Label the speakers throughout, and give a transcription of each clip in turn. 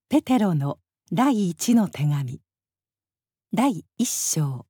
Speaker 1: ペテロの第一の手紙第一章。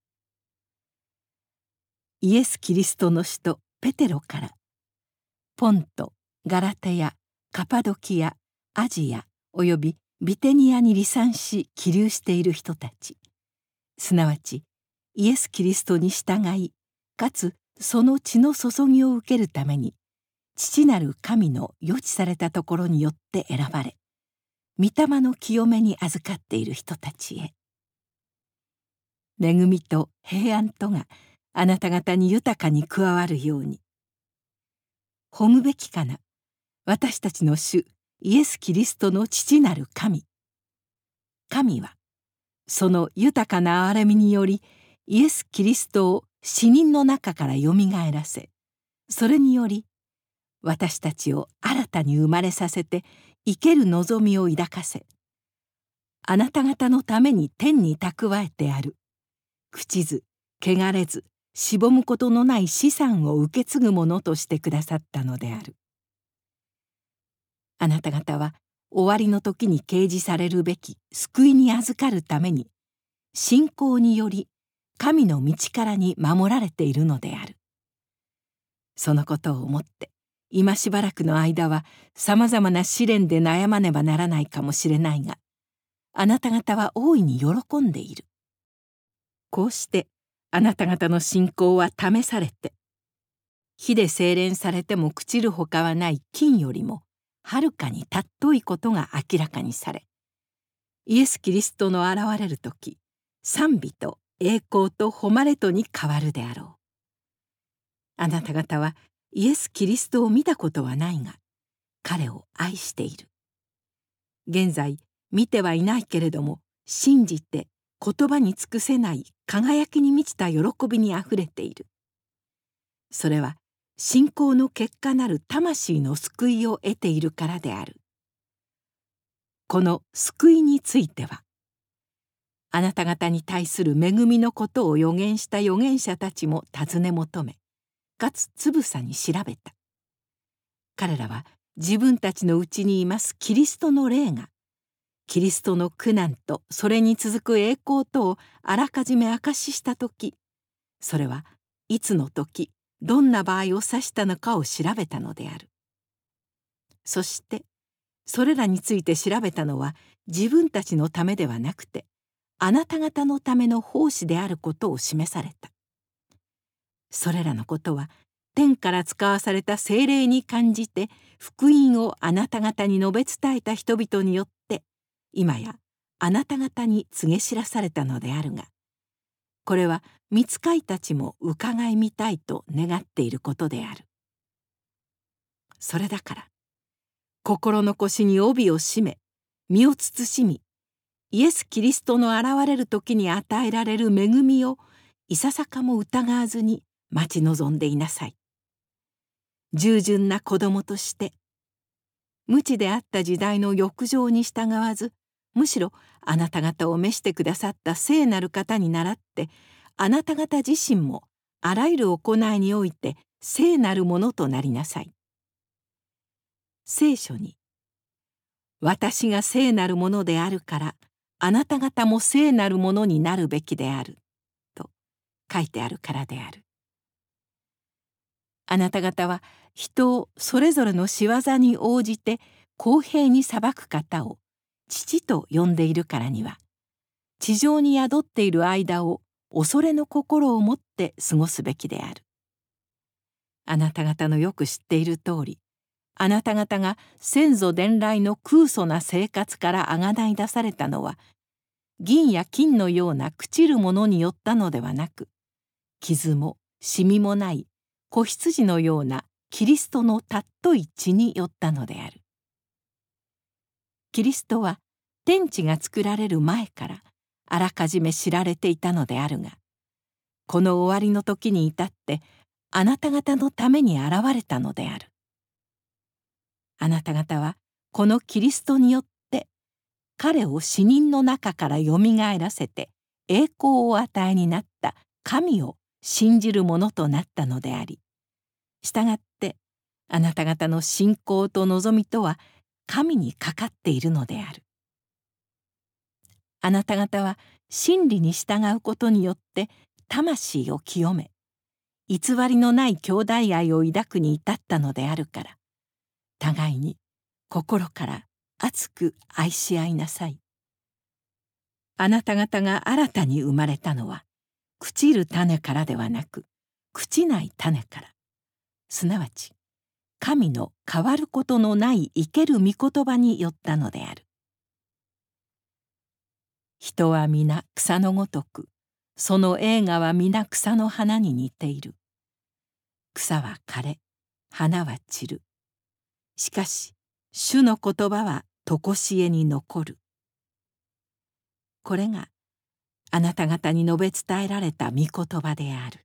Speaker 1: イエス・キリストの使徒ペテロから、ポント、ガラテヤ、カパドキア、アジアおよびビテニアに離散し起立している人たち、すなわちイエス・キリストに従い、かつその血の注ぎを受けるために父なる神の予知されたところによって選ばれ、御霊の清めに預かっている人たちへ、恵みと平安とがあなた方に豊かに加わるように。褒むべきかな、私たちの主イエス・キリストの父なる神。神はその豊かな憐れみによりイエス・キリストを死人の中からよみがえらせ、それにより私たちを新たに生まれさせて生ける望みを抱かせ、あなた方のために天に蓄えてある朽ちず汚れずしぼむことのない資産を受け継ぐものとしてくださったのである。あなた方は終わりの時に掲示されるべき救いに預かるために、信仰により神の道からに守られているのである。そのことを思って今しばらくの間はさまざまな試練で悩まねばならないかもしれないが、あなた方は大いに喜んでいる。こうしてあなた方の信仰は試されて、火で精錬されても朽ちるほかはない金よりもはるかに尊いことが明らかにされ、イエス・キリストの現れる時、賛美と栄光と誉れとに変わるであろう。あなた方はイエス・キリストを見たことはないが、彼を愛している。現在見てはいないけれども、信じて言葉に尽くせない輝きに満ちた喜びにあふれている。それは信仰の結果なる魂の救いを得ているからである。この救いについては、あなた方に対する恵みのことを予言した預言者たちも尋ね求め、かつつぶさに調べた。彼らは自分たちのうちにいますキリストの霊が、キリストの苦難とそれに続く栄光とをあらかじめ証ししたとき、それはいつの時どんな場合を指したのかを調べたのである。そしてそれらについて調べたのは自分たちのためではなくて、あなた方のための奉仕であることを示された。それらのことは天から使わされた聖霊に感じて福音をあなた方に述べ伝えた人々によって今やあなた方に告げ知らされたのであるが、これは御使いたちも伺いみたいと願っていることである。それだから心の腰に帯を締め、身を慎み、イエス・キリストの現れる時に与えられる恵みをいささかも疑わずに待ち望んでいなさい。従順な子供として、無知であった時代の欲情に従わず、むしろあなた方を召してくださった聖なる方に倣って、あなた方自身もあらゆる行いにおいて聖なるものとなりなさい。聖書に、私が聖なるものであるから、あなた方も聖なるものになるべきである、と書いてあるからである。あなた方は人をそれぞれの仕業に応じて公平に裁く方を父と呼んでいるからには、地上に宿っている間を恐れの心を持って過ごすべきである。あなた方のよく知っている通り、あなた方が先祖伝来の空疎な生活からあがない出されたのは、銀や金のような朽ちるものによったのではなく、傷もシミもない子羊のようなキリストの尊い血によったのである。キリストは天地が作られる前からあらかじめ知られていたのであるが、この終わりの時に至ってあなた方のために現れたのである。あなた方はこのキリストによって彼を死人の中からよみがえらせて栄光をお与えになった神を信じるものとなったのであり、したがってあなた方の信仰と望みとは神にかかっているのである。 あなた方は真理に従うことによって魂を清め、偽りのない兄弟愛を抱くに至ったのであるから、互いに心から熱く愛し合いなさい。あなた方が新たに生まれたのは、朽ちる種からではなく、朽ちない種から、すなわち神の変わることのない生ける御言葉によったのである。人は皆草のごとく、その栄華は皆草の花に似ている。草は枯れ、花は散る。しかし主の言葉はとこしえに残る。これがあなた方に述べ伝えられた御言葉である。